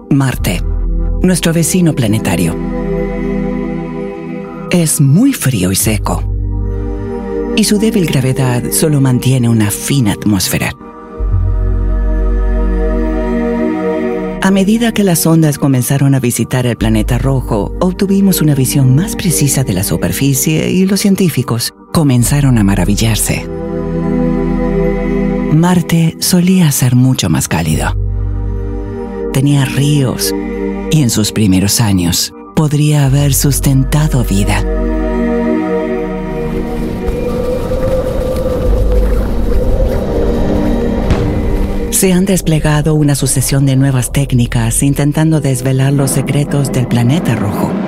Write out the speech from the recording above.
Marte, nuestro vecino planetario. Es muy frío y seco, y su débil gravedad solo mantiene una fina atmósfera. A medida que las sondas comenzaron a visitar el planeta rojo, obtuvimos una visión más precisa de la superficie y los científicos comenzaron a maravillarse. Marte solía ser mucho más cálido. Tenía ríos y en sus primeros años podría haber sustentado vida. Se han desplegado una sucesión de nuevas técnicas intentando desvelar los secretos del planeta rojo.